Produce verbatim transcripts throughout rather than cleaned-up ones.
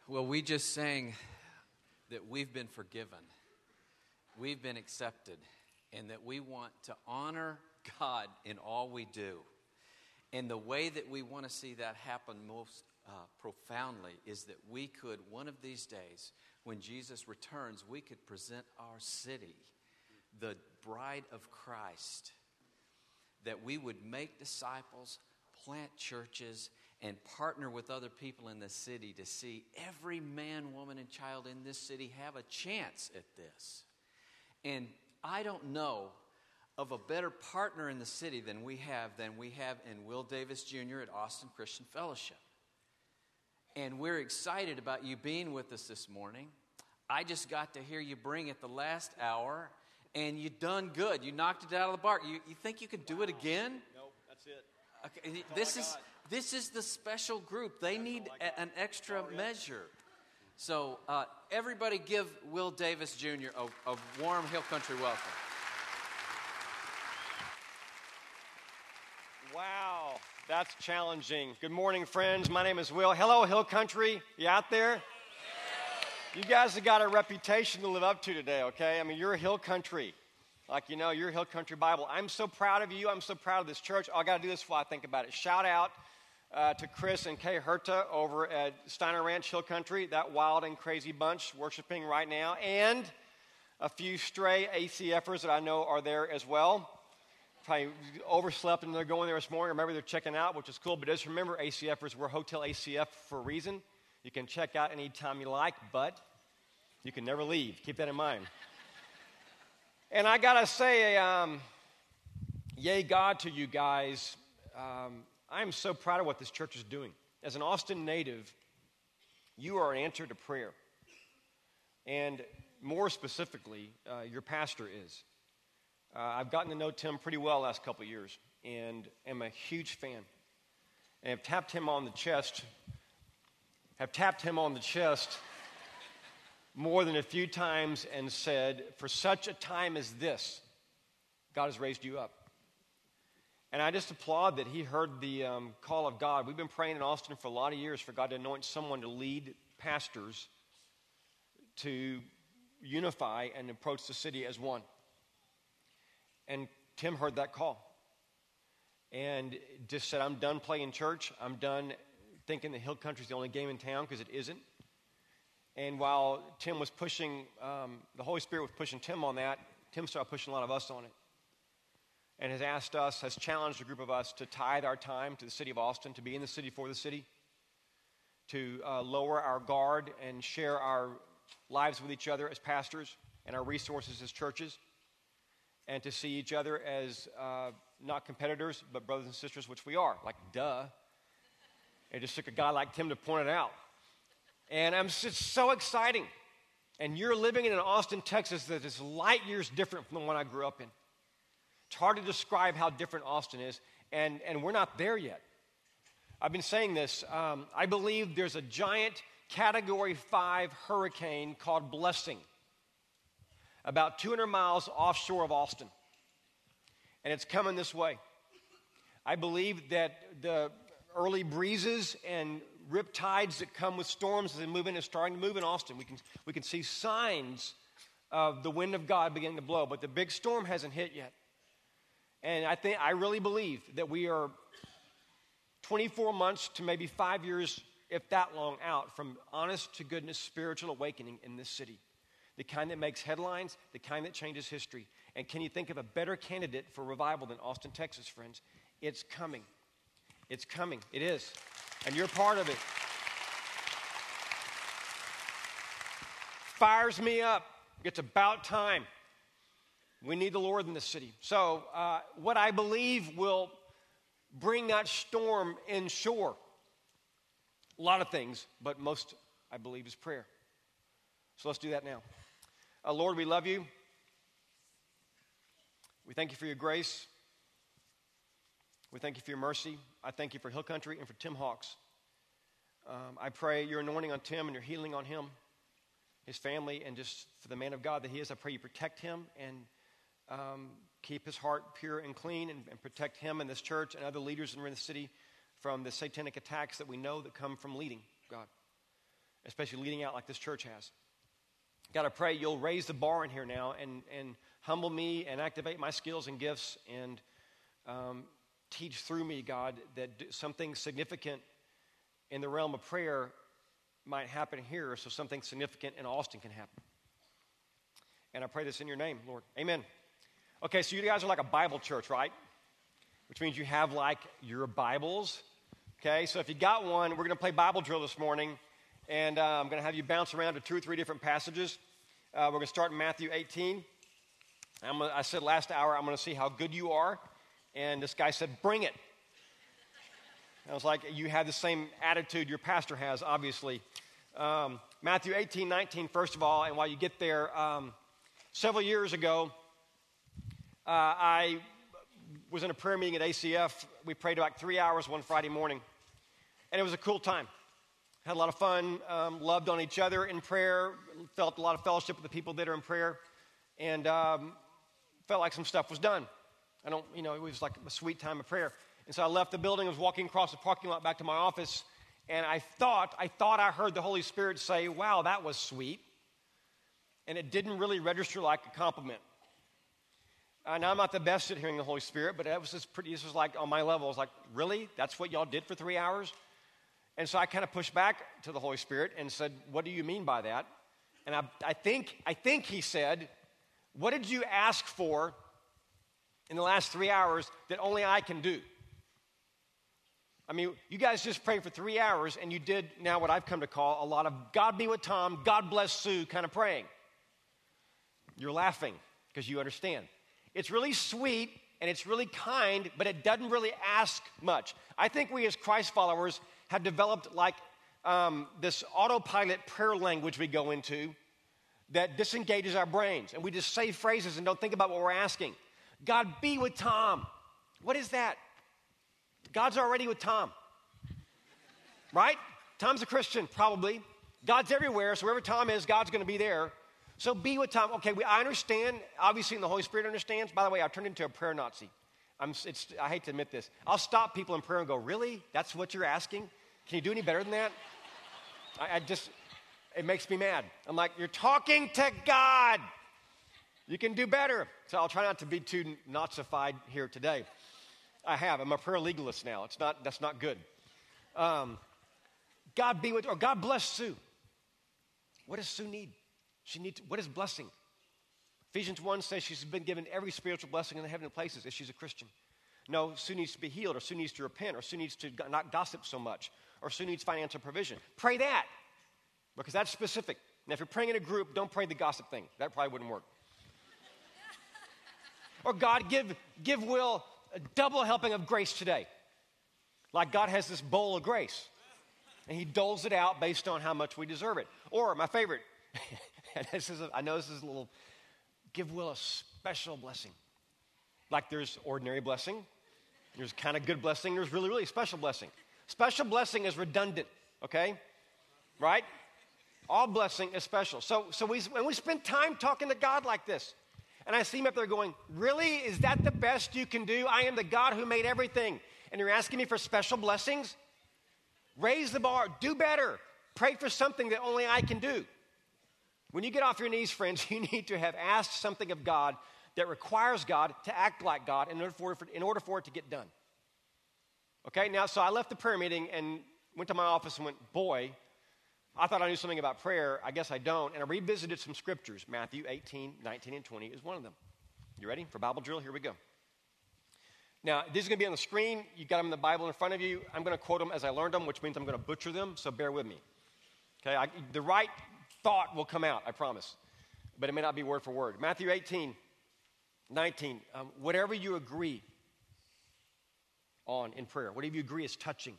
Well, we just sang that we've been forgiven, we've been accepted, and that we want to honor God in all we do. And the way that we want to see that happen most uh, profoundly is that we could, one of these days, when Jesus returns, we could present our city, the bride of Christ, that we would make disciples, plant churches, and partner with other people in the city to see every man, woman, and child in this city have a chance at this. And I don't know of a better partner in the city than we have than we have in Will Davis Junior at Austin Christian Fellowship. And we're excited about you being with us this morning. I just got to hear you bring it the last hour, and you done good. You knocked it out of the park. You, you think you can do it again? Nope, that's it. Okay, this is this is the special group. They need a, an extra measure. So uh, everybody give Will Davis Junior a, a warm Hill Country welcome. Wow, that's challenging. Good morning, friends. My name is Will. Hello, Hill Country. You out there? You guys have got a reputation to live up to today, okay? I mean, you're a Hill Country. Like, you know, you're a Hill Country Bible. I'm so proud of you. I'm so proud of this church. I got to do this before I think about it. Shout out uh, to Chris and Kay Herta over at Steiner Ranch Hill Country, that wild and crazy bunch worshiping right now, and a few stray A C Fers that I know are there as well. Probably overslept and they're going there this morning, or maybe they're checking out, which is cool. But just remember, A C Fers, we're Hotel A C F for a reason. You can check out anytime you like, but you can never leave. Keep that in mind. And I got to say, um, yay God to you guys. Um, I'm so proud of what this church is doing. As an Austin native, you are an answer to prayer. And more specifically, uh, your pastor is. Uh, I've gotten to know Tim pretty well the last couple of years and am a huge fan. And have tapped him on the chest, have tapped him on the chest more than a few times and said, for such a time as this, God has raised you up. And I just applaud that he heard the um, call of God. We've been praying in Austin for a lot of years for God to anoint someone to lead pastors to unify and approach the city as one. And Tim heard that call and just said, I'm done playing church. I'm done thinking the Hill Country is the only game in town, because it isn't. And while Tim was pushing, um, the Holy Spirit was pushing Tim on that, Tim started pushing a lot of us on it. And has asked us, has challenged a group of us to tithe our time to the city of Austin, to be in the city for the city, to uh, lower our guard and share our lives with each other as pastors and our resources as churches, and to see each other as uh, not competitors, but brothers and sisters, which we are. Like, duh. It just took a guy like Tim to point it out. And I'm just, it's so exciting. And you're living in an Austin, Texas that is light years different from the one I grew up in. It's hard to describe how different Austin is, and, and we're not there yet. I've been saying this. Um, I believe there's a giant Category five hurricane called Blessing about two hundred miles offshore of Austin, and it's coming this way. I believe that the early breezes and rip tides that come with storms as they move in is starting to move in Austin. We can, we can see signs of the wind of God beginning to blow, but the big storm hasn't hit yet. And I think I really believe that we are twenty-four months to maybe five years, if that long, out from honest to goodness spiritual awakening in this city. The kind that makes headlines, the kind that changes history. And can you think of a better candidate for revival than Austin, Texas, friends? It's coming. It's coming. It is. And you're part of it. Fires me up. It's about time. We need the Lord in this city. So uh, what I believe will bring that storm inshore, a lot of things, but most, I believe, is prayer. So let's do that now. Uh, Lord, we love you. We thank you for your grace. We thank you for your mercy. I thank you for Hill Country and for Tim Hawks. Um, I pray your anointing on Tim and your healing on him, his family, and just for the man of God that he is. I pray you protect him and um, keep his heart pure and clean, and, and protect him and this church and other leaders in the city from the satanic attacks that we know that come from leading, God. especially leading out like this church has. God, I pray you'll raise the bar in here now and, and humble me and activate my skills and gifts and um, teach through me, God, that something significant in the realm of prayer might happen here so something significant in Austin can happen. And I pray this in your name, Lord. Amen. Okay, so you guys are like a Bible church, right? Which means you have like your Bibles. Okay, so if you got one, we're going to play Bible drill this morning. And uh, I'm going to have you bounce around to two or three different passages. Uh, we're going to start in Matthew eighteen. I'm gonna, I said last hour, I'm going to see how good you are. And this guy said, bring it. I was like, you have the same attitude your pastor has, obviously. Um, Matthew eighteen, nineteen, first of all, and while you get there, um, several years ago, uh, I was in a prayer meeting at A C F. We prayed about three hours one Friday morning, and it was a cool time. Had a lot of fun, um, loved on each other in prayer, felt a lot of fellowship with the people that are in prayer, and um, felt like some stuff was done. I don't, you know, it was like a sweet time of prayer. And so I left the building, I was walking across the parking lot back to my office, and I thought, I thought I heard the Holy Spirit say, wow, that was sweet. And it didn't really register like a compliment. Uh, now, I'm not the best at hearing the Holy Spirit, but it was just pretty, this was like on my level. I was like, really? That's what y'all did for three hours? And so I kind of pushed back to the Holy Spirit and said, what do you mean by that? And I, I think I think he said, what did you ask for in the last three hours that only I can do? I mean, you guys just prayed for three hours, and you did now what I've come to call a lot of God be with Tom, God bless Sue kind of praying. You're laughing because you understand. It's really sweet, and it's really kind, but it doesn't really ask much. I think we as Christ followers have developed like um, this autopilot prayer language we go into that disengages our brains. And we just say phrases and don't think about what we're asking. God be with Tom. What is that? God's already with Tom. Right? Tom's a Christian, probably. God's everywhere, so wherever Tom is, God's going to be there. So be with Tom. Okay, we, I understand. Obviously, and the Holy Spirit understands. By the way, I've turned into a prayer Nazi. I'm, it's, I hate to admit this. I'll stop people in prayer and go, really? That's what you're asking? Can you do any better than that? I, I just, it makes me mad. I'm like, you're talking to God. You can do better. So I'll try not to be too Nazified here today. I have. I'm a prayer legalist now. It's not, that's not good. Um, God be with, or God bless Sue. What does Sue need? She needs, what is blessing? Ephesians one says she's been given every spiritual blessing in the heavenly places if she's a Christian. No, Sue needs to be healed, or Sue needs to repent, or Sue needs to not gossip so much, or Sue needs financial provision. Pray that, because that's specific. Now, if you're praying in a group, don't pray the gossip thing. That probably wouldn't work. Or God, give, give Will a double helping of grace today. Like God has this bowl of grace, and he doles it out based on how much we deserve it. Or, my favorite, and this is a, I know this is a little, give Will a special blessing. Like there's ordinary blessing, there's kind of good blessing, there's really, really special blessing. Special blessing is redundant, okay? Right? All blessing is special. So, so we, when we spend time talking to God like this, and I see him up there going, really? Is that the best you can do? I am the God who made everything. And you're asking me for special blessings? Raise the bar. Do better. Pray for something that only I can do. When you get off your knees, friends, you need to have asked something of God that requires God to act like God in order for it, in order for it to get done. Okay, now, so I left the prayer meeting and went to my office and went, boy, I thought I knew something about prayer. I guess I don't. And I revisited some scriptures. Matthew eighteen, nineteen, and twenty is one of them. You ready for Bible drill? Here we go. Now, these are going to be on the screen. You got them in the Bible in front of you. I'm going to quote them as I learned them, which means I'm going to butcher them, so bear with me. Okay, I, the right thought will come out, I promise. But it may not be word for word. Matthew eighteen, nineteen, um, whatever you agree on in prayer, whatever you agree is touching,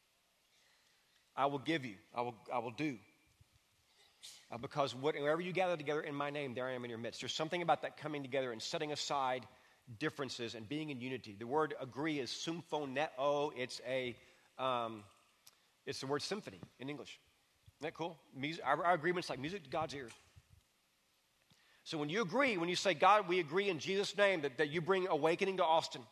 I will give you, I will, I will do. Uh, because wherever you gather together in my name, there I am in your midst. There's something about that coming together and setting aside differences and being in unity. The word agree is symphoneo. It's a, um, it's the word symphony in English. Isn't that cool? Music, our, our agreement's like music to God's ears. So when you agree, when you say, God, we agree in Jesus' name that, that you bring awakening to Austin,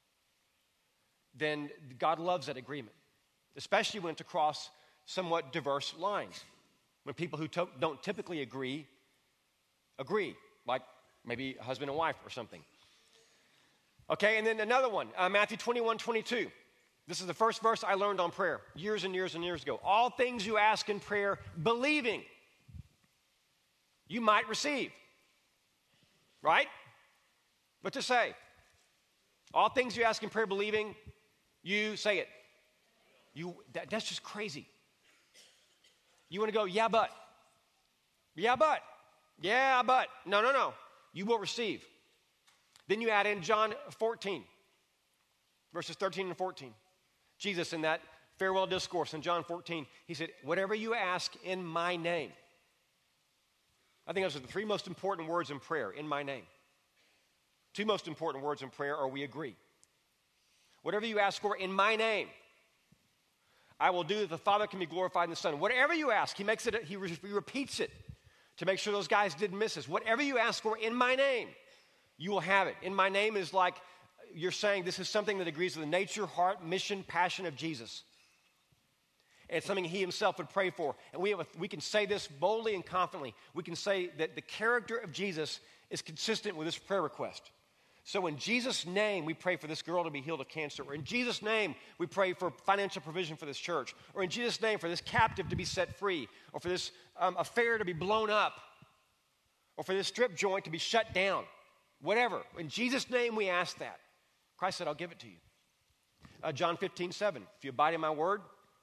then God loves that agreement, especially when it's across somewhat diverse lines. When people who to- don't typically agree, agree, like maybe a husband and wife or something. Okay, and then another one, uh, Matthew twenty-one, twenty-two. This is the first verse I learned on prayer years and years and years ago. All things you ask in prayer, believing, you might receive. Right? What to say? All things you ask in prayer, believing, you say it. You that, that's just crazy. You want to go, yeah, but. Yeah, but. Yeah, but. No, no, no. You will receive. Then you add in John fourteen, verses thirteen and fourteen. Jesus, in that farewell discourse in John fourteen, he said, whatever you ask in my name. I think those are the three most important words in prayer, in my name. Two most important words in prayer are we agree. Whatever you ask for in my name, I will do that the Father can be glorified in the Son. Whatever you ask, he makes it, he, re- he repeats it to make sure those guys didn't miss this. Whatever you ask for in my name, you will have it. In my name is like you're saying this is something that agrees with the nature, heart, mission, passion of Jesus. And it's something he himself would pray for. And we, have a, we can say this boldly and confidently. We can say that the character of Jesus is consistent with this prayer request. So in Jesus' name, we pray for this girl to be healed of cancer. Or in Jesus' name, we pray for financial provision for this church. Or in Jesus' name, for this captive to be set free. Or for this um, affair to be blown up. Or for this strip joint to be shut down. Whatever. In Jesus' name, we ask that. Christ said, I'll give it to you. Uh, John fifteen, seven. If you abide in my word,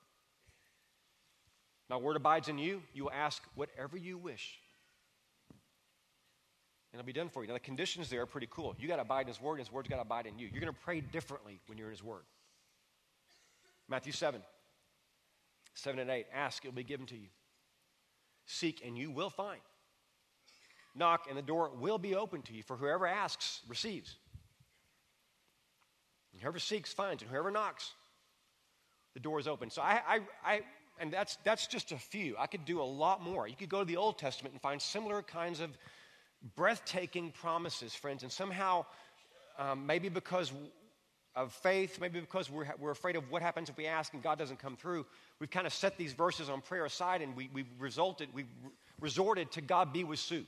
my word abides in you, you will ask whatever you wish. And it'll be done for you. Now, the conditions there are pretty cool. You got to abide in his word, and his word's got to abide in you. You're going to pray differently when you're in his word. Matthew seven, seven and eight. Ask, it will be given to you. Seek, and you will find. Knock, and the door will be open to you. For whoever asks, receives. And whoever seeks, finds. And whoever knocks, the door is open. So I, I, I and that's that's just a few. I could do a lot more. You could go to the Old Testament and find similar kinds of breathtaking promises, friends. And somehow, um, maybe because of faith, maybe because we're, we're afraid of what happens if we ask and God doesn't come through, we've kind of set these verses on prayer aside, and we, we've resulted, we've resorted to God be with Sue.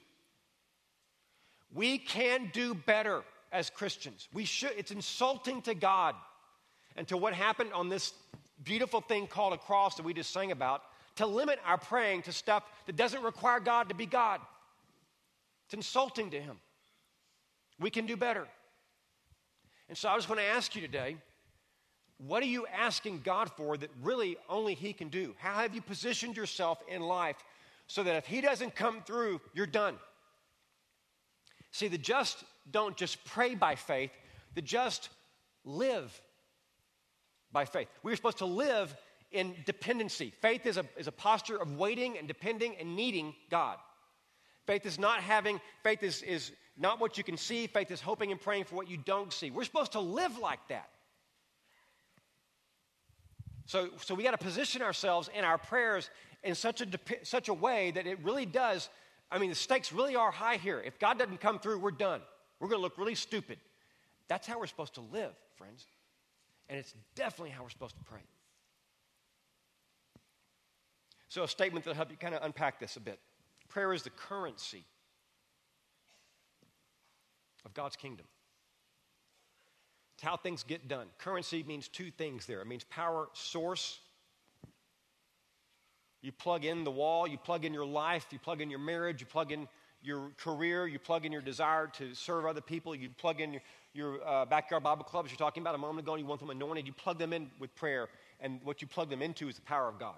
We can do better as Christians. We should. It's insulting to God and to what happened on this beautiful thing called a cross that we just sang about, to limit our praying to stuff that doesn't require God to be God. It's insulting to him. We can do better. And so I just want to ask you today, what are you asking God for that really only he can do? How have you positioned yourself in life so that if he doesn't come through, you're done? See, the just don't just pray by faith, the just live by faith. We're supposed to live in dependency. Faith is a, is a posture of waiting and depending and needing God. Faith is not having, faith is, is not what you can see. Faith is hoping and praying for what you don't see. We're supposed to live like that. So, so we got to position ourselves in our prayers in such a, such a way that it really does, I mean, the stakes really are high here. If God doesn't come through, we're done. We're going to look really stupid. That's how we're supposed to live, friends. And it's definitely how we're supposed to pray. So a statement that'll help you kind of unpack this a bit. Prayer is the currency of God's kingdom. It's how things get done. Currency means two things there. It means power source. You plug in the wall, you plug in your life, you plug in your marriage, you plug in your career, you plug in your desire to serve other people, you plug in your, your uh, backyard Bible clubs you're talking about a moment ago, and you want them anointed, you plug them in with prayer, and what you plug them into is the power of God.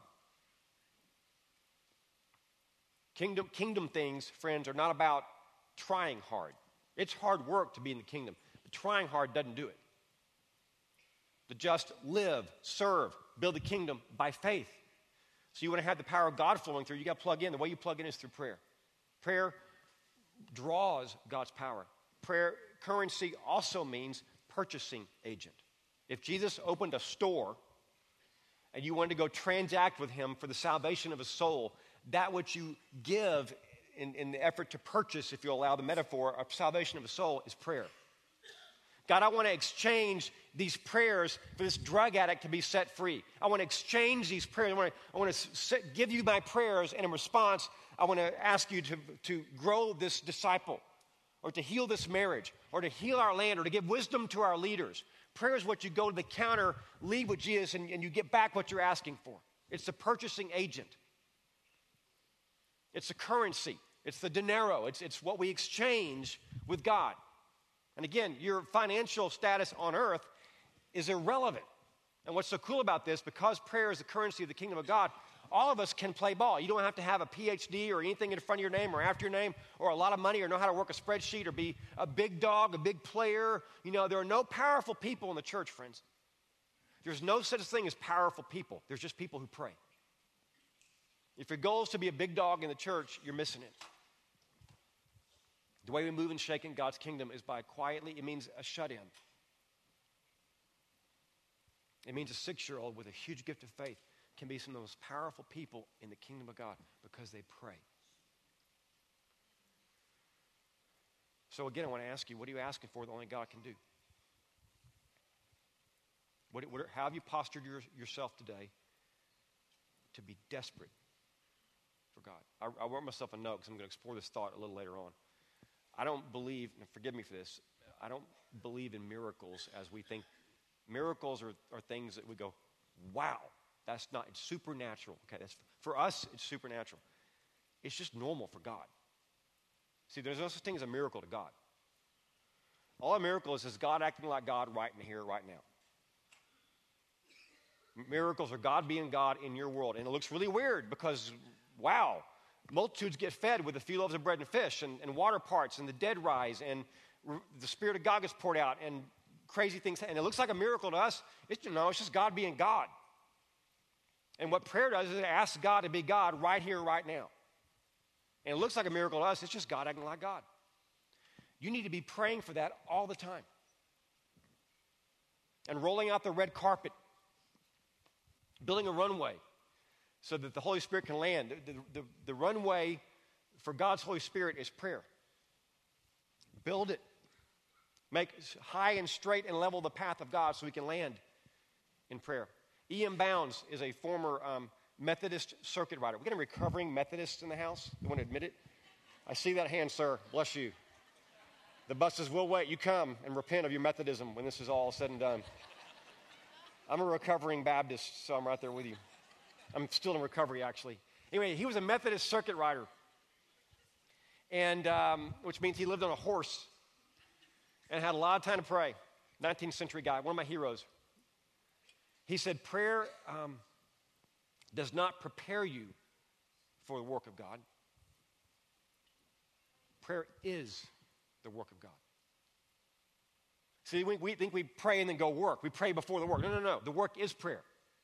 Kingdom, kingdom things, friends, are not about trying hard. It's hard work to be in the kingdom, but trying hard doesn't do it. To just live, serve, build the kingdom by faith. So you want to have the power of God flowing through, you got to plug in. The way you plug in is through prayer. Prayer draws God's power. Prayer currency also means purchasing agent. If Jesus opened a store and you wanted to go transact with him for the salvation of a soul, that which you give in, in the effort to purchase, if you allow the metaphor, of salvation of a soul is prayer. God, I want to exchange these prayers for this drug addict to be set free. I want to exchange these prayers. I want to, I want to set, give you my prayers, and in response, I want to ask you to, to grow this disciple, or to heal this marriage, or to heal our land, or to give wisdom to our leaders. Prayer is what you go to the counter, leave with Jesus, and, and you get back what you're asking for. It's the purchasing agent. It's the currency. It's the dinero. It's, it's what we exchange with God. And again, your financial status on earth is irrelevant. And what's so cool about this, because prayer is the currency of the kingdom of God, all of us can play ball. You don't have to have a P H D or anything in front of your name or after your name or a lot of money or know how to work a spreadsheet or be a big dog, a big player. You know, there are no powerful people in the church, friends. There's no such thing as powerful people. There's just people who pray. If your goal is to be a big dog in the church, you're missing it. The way we move and shake in God's kingdom is by quietly. It means a shut-in. It means a six-year-old with a huge gift of faith can be some of the most powerful people in the kingdom of God because they pray. So again, I want to ask you, what are you asking for that only God can do? What, what, how have you postured your, yourself today to be desperate for God? I, I wrote myself a note because I'm going to explore this thought a little later on. I don't believe, and forgive me for this, I don't believe in miracles as we think. Miracles are, are things that we go, wow, that's not, it's supernatural. Okay, that's, for us, it's supernatural. It's just normal for God. See, there's no such thing as a miracle to God. All a miracle is is God acting like God right in here, right now. Miracles are God being God in your world. And it looks really weird because, wow, multitudes get fed with a few loaves of bread and fish, and, and water parts, and the dead rise, and r- the Spirit of God gets poured out, and crazy things. And it looks like a miracle to us. It's, you know, it's just God being God. And what prayer does is it asks God to be God right here, right now. And it looks like a miracle to us. It's just God acting like God. You need to be praying for that all the time. And rolling out the red carpet. Building a runway so that the Holy Spirit can land. The, the, the, the runway for God's Holy Spirit is prayer. Build it. Make high and straight and level the path of God so we can land in prayer. E M. Bounds is a former um, Methodist circuit rider. We got a recovering Methodist in the house? You want to admit it? I see that hand, sir. Bless you. The buses will wait. You come and repent of your Methodism when this is all said and done. I'm a recovering Baptist, so I'm right there with you. I'm still in recovery, actually. Anyway, he was a Methodist circuit rider, and um, which means he lived on a horse and had a lot of time to pray. nineteenth century guy, one of my heroes. He said, prayer um, does not prepare you for the work of God. Prayer is the work of God. See, we, we think we pray and then go work. We pray before the work. No, no, no. The work is prayer.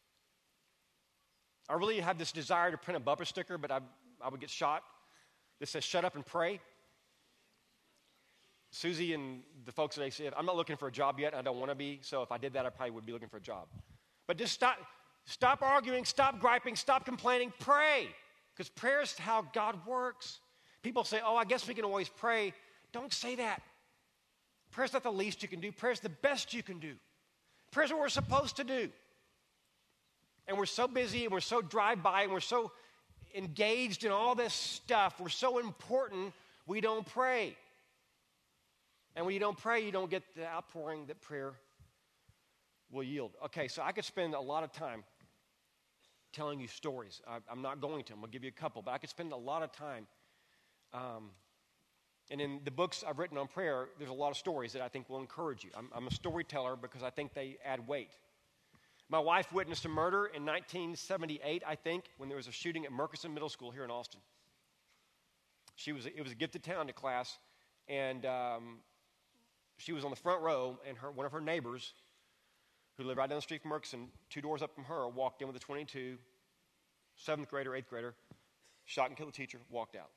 I really have this desire to print a bumper sticker, but I, I would get shot. That says, shut up and pray. Susie and the folks today said, I'm not looking for a job yet. I don't want to be. So if I did that, I probably would be looking for a job. But just stop, stop arguing, stop griping, stop complaining. Pray. Because prayer is how God works. People say, oh, I guess we can always pray. Don't say that. Prayer's not the least you can do. Prayer's the best you can do. Prayer's what we're supposed to do. And we're so busy and we're so drive-by and we're so engaged in all this stuff. We're so important, we don't pray. And when you don't pray, you don't get the outpouring that prayer will yield. Okay, so I could spend a lot of time telling you stories. I, I'm not going to. I'm going to give you a couple. But I could spend a lot of time um, And in the books I've written on prayer, there's a lot of stories that I think will encourage you. I'm, I'm a storyteller because I think they add weight. My wife witnessed a murder in nineteen seventy-eight, I think, when there was a shooting at Murchison Middle School here in Austin. She was, it was a gifted talented class, and um, she was on the front row, and her, one of her neighbors, who lived right down the street from Murchison, two doors up from her, walked in with a twenty-two, seventh grader, eighth grader, shot and killed the teacher, walked out.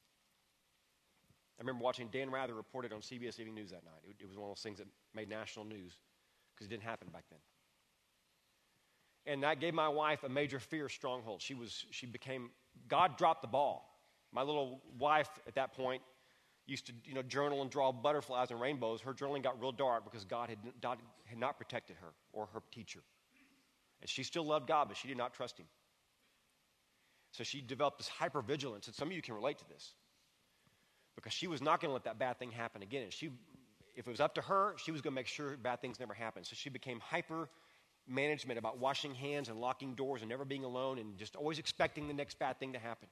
I remember watching Dan Rather report it on C B S Evening News that night. It, it was one of those things that made national news because it didn't happen back then. And that gave my wife a major fear stronghold. She was, she became, God dropped the ball. My little wife at that point, used to, you know, journal and draw butterflies and rainbows, her journaling got real dark because God had not, had not protected her or her teacher. And she still loved God, but she did not trust him. So she developed this hypervigilance, and some of you can relate to this, because she was not going to let that bad thing happen again. And she, if it was up to her, she was going to make sure bad things never happened. So she became hyper management about washing hands and locking doors and never being alone and just always expecting the next bad thing to happen.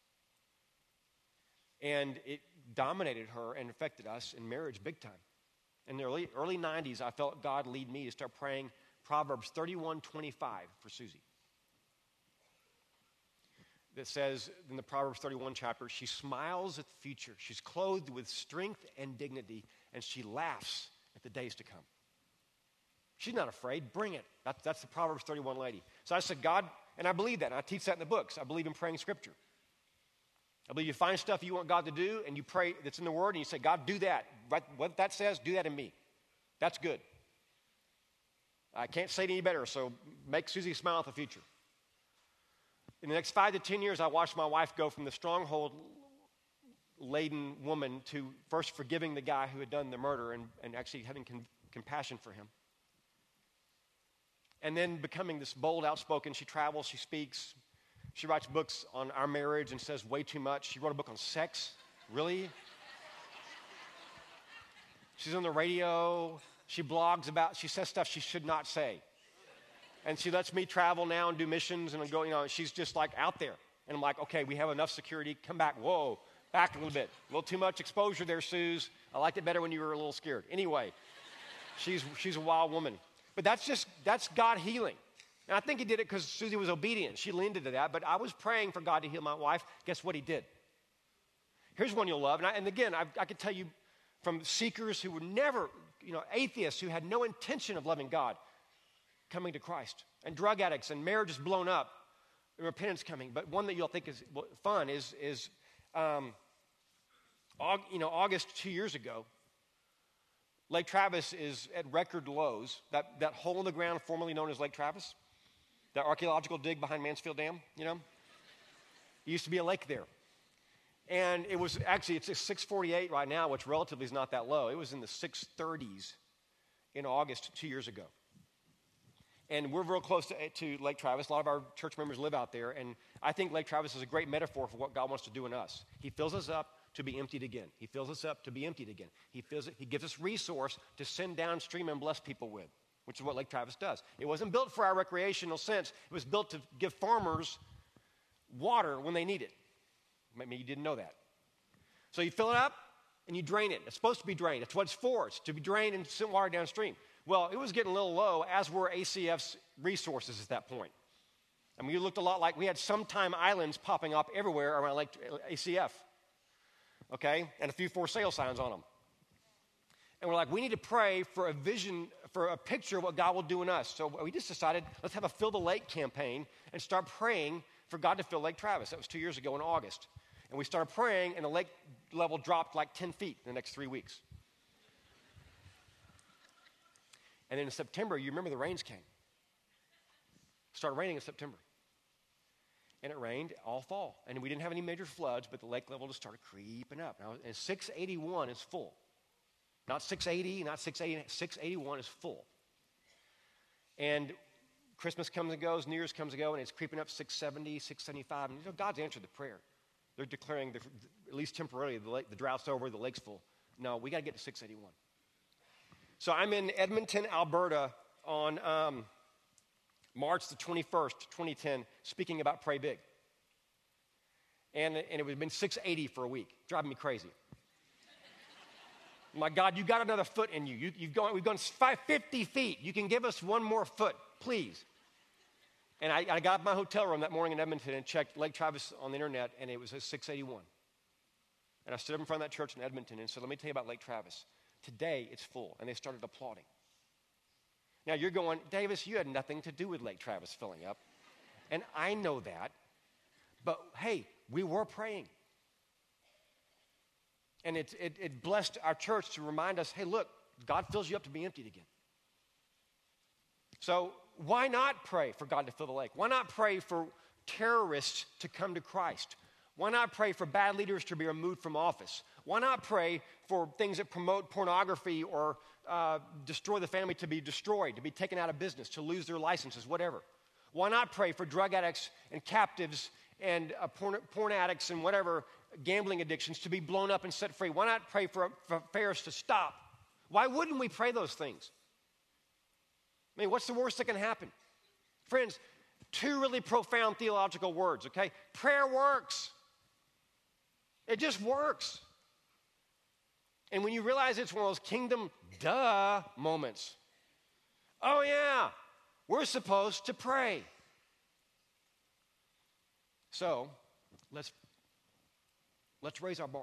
And it dominated her and affected us in marriage big time. In the early, early nineties, I felt God lead me to start praying Proverbs thirty-one twenty-five for Susie. That says in the Proverbs thirty-one chapter, she smiles at the future. She's clothed with strength and dignity, and she laughs at the days to come. She's not afraid. Bring it. That's, that's the Proverbs thirty-one lady. So I said, God, and I believe that. And I teach that in the books. I believe in praying scripture. I believe you find stuff you want God to do, and you pray that's in the Word, and you say, God, do that. What that says, do that in me. That's good. I can't say it any better, so make Susie smile at the future. In the next five to ten years, I watched my wife go from the stronghold-laden woman to first forgiving the guy who had done the murder and, and actually having com- compassion for him. And then becoming this bold, outspoken. She travels, she speaks. She writes books on our marriage and says way too much. She wrote a book on sex. Really? She's on the radio. She blogs about, she says stuff she should not say. And she lets me travel now and do missions and go, you know, she's just like out there. And I'm like, okay, we have enough security. Come back. Whoa, back a little bit. A little too much exposure there, Suze. I liked it better when you were a little scared. Anyway, she's she's a wild woman. But that's just, that's God healing. And I think he did it because Susie was obedient. She leaned into that. But I was praying for God to heal my wife. Guess what he did? Here's one you'll love. And, I, and again, I, I could tell you from seekers who were never, you know, atheists who had no intention of loving God, coming to Christ, and drug addicts and marriages blown up, and repentance coming. But one that you'll think is fun is, is um, Aug, you know, August two years ago, Lake Travis is at record lows. That, that hole in the ground formerly known as Lake Travis, that archaeological dig behind Mansfield Dam, you know, it used to be a lake there. And it was actually, it's a six forty-eight right now, which relatively is not that low. It was in the six thirties in August two years ago. And we're real close to, to Lake Travis. A lot of our church members live out there. And I think Lake Travis is a great metaphor for what God wants to do in us. He fills us up to be emptied again. He fills us up to be emptied again. He, fills it, he gives us resource to send downstream and bless people with, which is what Lake Travis does. It wasn't built for our recreational sense. It was built to give farmers water when they need it. Maybe you didn't know that. So you fill it up and you drain it. It's supposed to be drained. It's what it's for. It's to be drained and send water downstream. Well, it was getting a little low, as were A C F's resources at that point. I mean, we looked a lot like we had sometime islands popping up everywhere around Lake A C F, okay, and a few for sale signs on them. And we're like, we need to pray for a vision, for a picture of what God will do in us. So we just decided, let's have a Fill the Lake campaign and start praying for God to fill Lake Travis. That was two years ago in August. And we started praying, and the lake level dropped like ten feet in the next three weeks. And then in September, you remember the rains came. It started raining in September. And it rained all fall. And we didn't have any major floods, but the lake level just started creeping up. Now, and six eighty-one is full. Not six eighty, not six eighty, six eighty-one is full. And Christmas comes and goes, New Year's comes and goes, and it's creeping up six seventy, six seventy-five. And you know, God's answered the prayer. They're declaring, the, at least temporarily, the, lake, the drought's over, the lake's full. No, we got to get to six eighty-one. So I'm in Edmonton, Alberta on um, March the twenty-first, twenty ten, speaking about Pray Big. And, and it had been six eighty for a week, driving me crazy. My God, you got another foot in you. you you've gone, we've gone five, fifty feet. You can give us one more foot, please. And I, I got up my hotel room that morning in Edmonton and checked Lake Travis on the internet, and it was a six eighty-one. And I stood up in front of that church in Edmonton and said, let me tell you about Lake Travis. Today, it's full. And they started applauding. Now, you're going, Davis, you had nothing to do with Lake Travis filling up. And I know that. But, hey, we were praying. And it, it, it blessed our church to remind us, hey, look, God fills you up to be emptied again. So why not pray for God to fill the lake? Why not pray for terrorists to come to Christ? Why not pray for bad leaders to be removed from office? Why not pray for things that promote pornography or uh, destroy the family to be destroyed, to be taken out of business, to lose their licenses, whatever? Why not pray for drug addicts and captives and uh, porn, porn addicts and whatever, gambling addictions to be blown up and set free? Why not pray for, for affairs to stop? Why wouldn't we pray those things? I mean, what's the worst that can happen? Friends, two really profound theological words, okay? Prayer works. It just works. And when you realize it's one of those kingdom duh moments, oh yeah, we're supposed to pray. So let's let's raise our bar.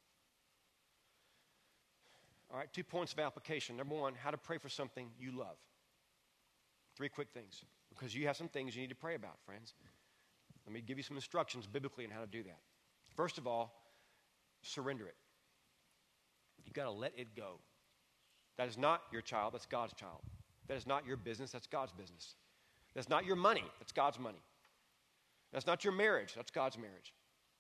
All right, two points of application. Number one, how to pray for something you love. Three quick things, because you have some things you need to pray about, friends. Let me give you some instructions biblically on how to do that. First of all, surrender it. You've got to let it go. That is not your child, that's God's child. That is not your business, that's God's business. That's not your money, that's God's money. That's not your marriage, that's God's marriage.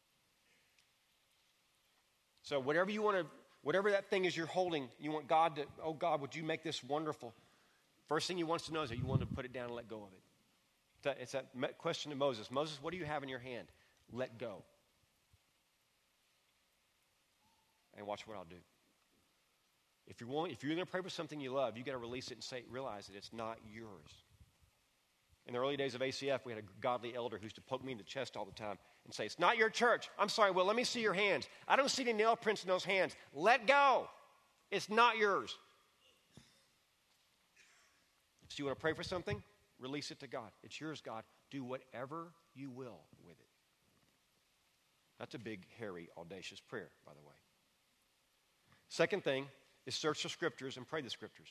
So whatever you want to, whatever that thing is you're holding, you want God to, oh God, would you make this wonderful? First thing he wants to know is that you want to put it down and let go of it. It's that, it's that question to Moses. Moses, what do you have in your hand? Let go. And watch what I'll do. If you're, willing, if you're going to pray for something you love, you got to release it and say, realize that it's not yours. In the early days of A C F, we had a godly elder who used to poke me in the chest all the time and say, it's not your church. I'm sorry, well, let me see your hands. I don't see any nail prints in those hands. Let go. It's not yours. So you want to pray for something? Release it to God. It's yours, God. Do whatever you will with it. That's a big, hairy, audacious prayer, by the way. Second thing is search the scriptures and pray the scriptures.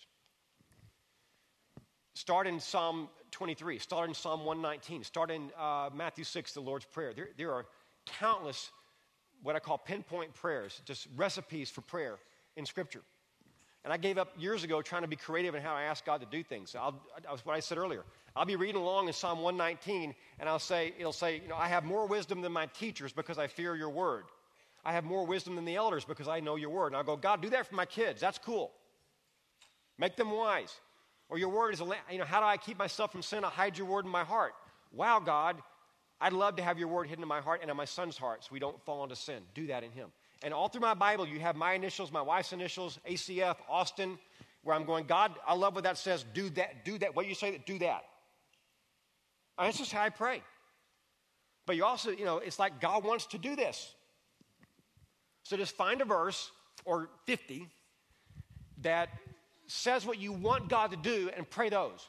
Start in Psalm twenty-three. Start in Psalm one nineteen. Start in uh, Matthew six, the Lord's Prayer. There, there are countless what I call pinpoint prayers, just recipes for prayer in Scripture. And I gave up years ago trying to be creative in how I ask God to do things. So I'll, that's what I said earlier. I'll be reading along in Psalm one nineteen, and I'll say, it'll say, you know, I have more wisdom than my teachers because I fear your word. I have more wisdom than the elders because I know your word. And I'll go, God, do that for my kids. That's cool. Make them wise. Or your word is, a, you know, how do I keep myself from sin? I hide your word in my heart. Wow, God, I'd love to have your word hidden in my heart and in my son's heart so we don't fall into sin. Do that in him. And all through my Bible, you have my initials, my wife's initials, A C F, Austin, where I'm going, God, I love what that says. Do that, do that. What you say, do that. And that's just how I pray. But you also, you know, it's like God wants to do this. So just find a verse, or fifty, that says what you want God to do and pray those.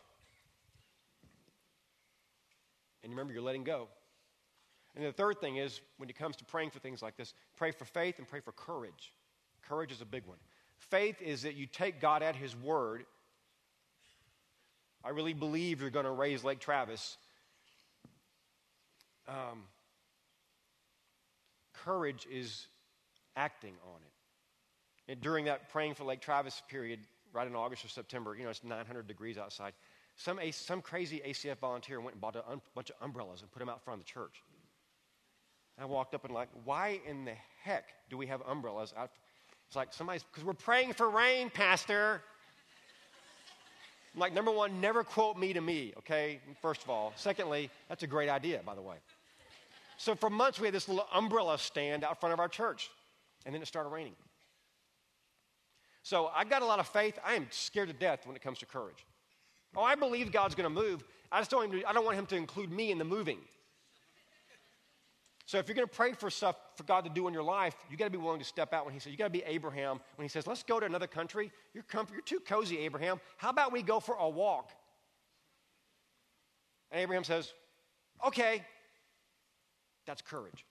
And remember, you're letting go. And the third thing is, when it comes to praying for things like this, pray for faith and pray for courage. Courage is a big one. Faith is that you take God at his word. I really believe you're going to raise Lake Travis. Um, courage is acting on it. And during that praying for Lake Travis period, right in August or September, you know, it's nine hundred degrees outside, some, some crazy A C F volunteer went and bought a un- bunch of umbrellas and put them out front of the church. I walked up and like, why in the heck do we have umbrellas out? It's like somebody's, because we're praying for rain, Pastor. I'm like, number one, never quote me to me, okay, first of all. Secondly, that's a great idea, by the way. So for months, we had this little umbrella stand out front of our church, and then it started raining. So I've got a lot of faith. I am scared to death when it comes to courage. Oh, I believe God's going to move. I just don't, I don't want him to include me in the moving. So if you're going to pray for stuff for God to do in your life, you got to be willing to step out when he says, you got to be Abraham. When he says, let's go to another country, you're, com- you're too cozy, Abraham. How about we go for a walk? And Abraham says, okay. That's courage.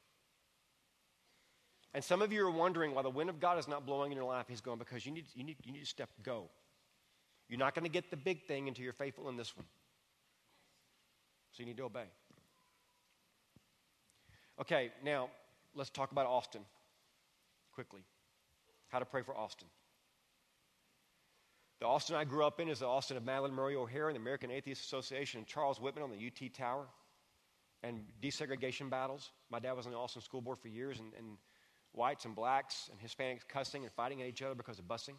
And some of you are wondering why the wind of God is not blowing in your life. He's going, because you need, you need, you need to step, go. You're not going to get the big thing until you're faithful in this one. So you need to obey. Okay, now let's talk about Austin quickly. How to pray for Austin. The Austin I grew up in is the Austin of Madeline Murray O'Hara and the American Atheist Association and Charles Whitman on the U T Tower. and desegregation battles. My dad was on the Austin School Board for years, and, and whites and blacks and Hispanics cussing and fighting at each other because of busing.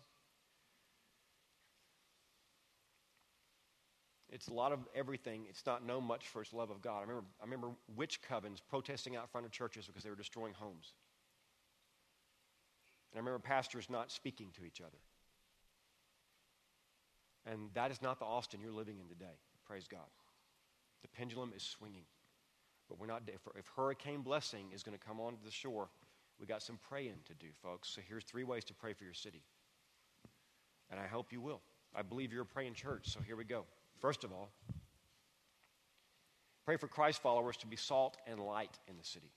It's a lot of everything. It's not known much for its love of God. I remember, I remember witch covens protesting out front of churches because they were destroying homes. And I remember pastors not speaking to each other. And that is not the Austin you're living in today. Praise God. The pendulum is swinging. But we're not, if, if hurricane blessing is going to come onto the shore, we got some praying to do, folks. So here's three ways to pray for your city. And I hope you will. I believe you're a praying church, so here we go. First of all, pray for Christ followers to be salt and light in the city.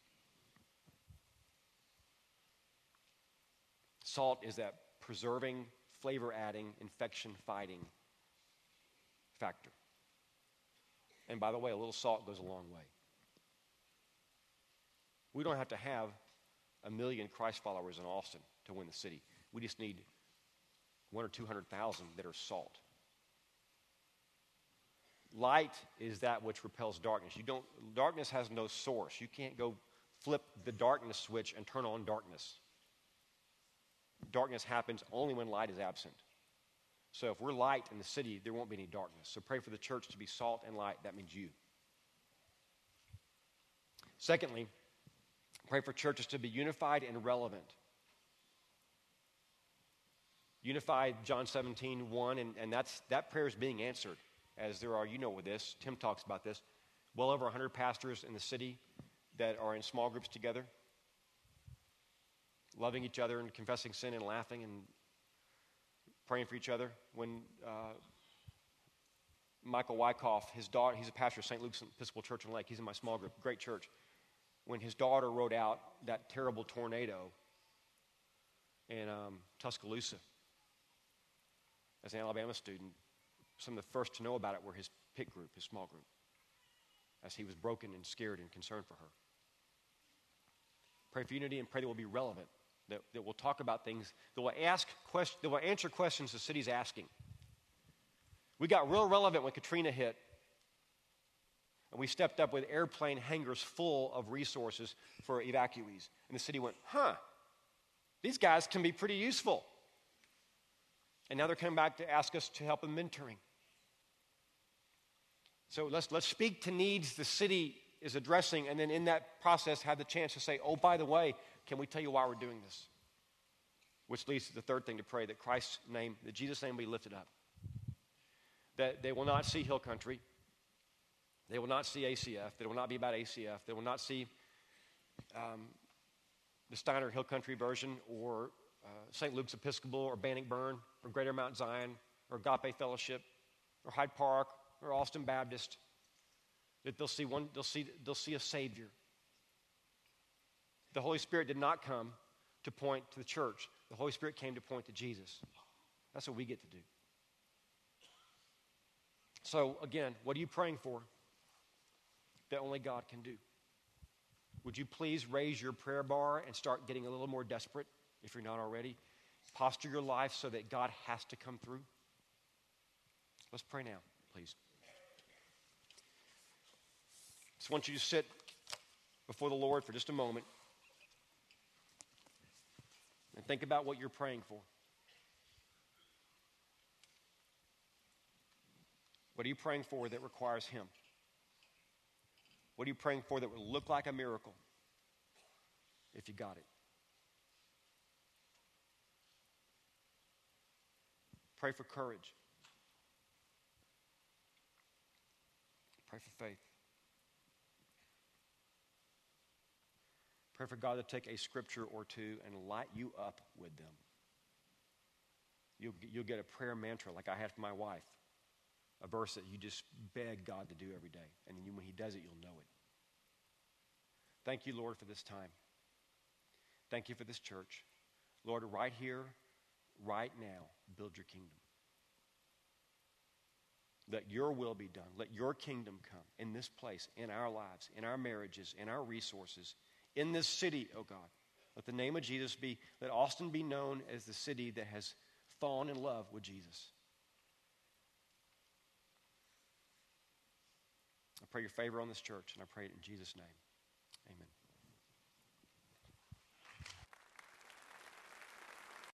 Salt is that preserving, flavor-adding, infection-fighting factor. And by the way, a little salt goes a long way. We don't have to have a million Christ followers in Austin to win the city. We just need one or two hundred thousand that are salt. Light is that which repels darkness. You don't. Darkness has no source. You can't go flip the darkness switch and turn on darkness. Darkness happens only when light is absent. So if we're light in the city, there won't be any darkness. So pray for the church to be salt and light. That means you. Secondly, pray for churches to be unified and relevant. Unified, John seventeen, one, and, and that's, that prayer is being answered. As there are, you know with this, Tim talks about this, well over one hundred pastors in the city that are in small groups together, loving each other and confessing sin and laughing and praying for each other. When uh, Michael Wyckoff, his daughter, he's a pastor of Saint Luke's Episcopal Church in Lake. He's in my small group, great church. When his daughter rode out that terrible tornado in um, Tuscaloosa as an Alabama student, some of the first to know about it were his pit group, his small group, as he was broken and scared and concerned for her. Pray for unity and pray that we'll be relevant, that, that we'll talk about things, that will ask questions, that will answer questions the city's asking. We got real relevant when Katrina hit, and we stepped up with airplane hangars full of resources for evacuees. And the city went, huh, these guys can be pretty useful. And now they're coming back to ask us to help in mentoring. So let's, let's speak to needs the city is addressing, and then in that process have the chance to say, oh, by the way, can we tell you why we're doing this? Which leads to the third thing to pray, that Christ's name, that Jesus' name be lifted up. That they will not see Hill Country. They will not see A C F. They will not be about A C F. They will not see um, the Steiner Hill Country version or uh, Saint Luke's Episcopal or Bannockburn or Greater Mount Zion or Agape Fellowship or Hyde Park or Austin Baptist. That they'll see one, they'll see, they'll see a Savior. The Holy Spirit did not come to point to the church. The Holy Spirit came to point to Jesus. That's what we get to do. So again, what are you praying for that only God can do? Would you please raise your prayer bar and start getting a little more desperate if you're not already? Posture your life so that God has to come through. Let's pray now, please. Just want you to sit before the Lord for just a moment and think about what you're praying for. What are you praying for that requires Him? What are you praying for that will look like a miracle if you got it? Pray for courage. Pray for faith. Pray for God to take a scripture or two and light you up with them. You'll, you'll get a prayer mantra like I had for my wife. A verse that you just beg God to do every day. And you, when He does it, you'll know it. Thank you, Lord, for this time. Thank you for this church. Lord, right here, right now, build your kingdom. Let your will be done. Let your kingdom come in this place, in our lives, in our marriages, in our resources, in this city, oh God. Let the name of Jesus be, let Austin be known as the city that has fallen in love with Jesus. I pray pray your favor on this church, and I pray it in Jesus' name.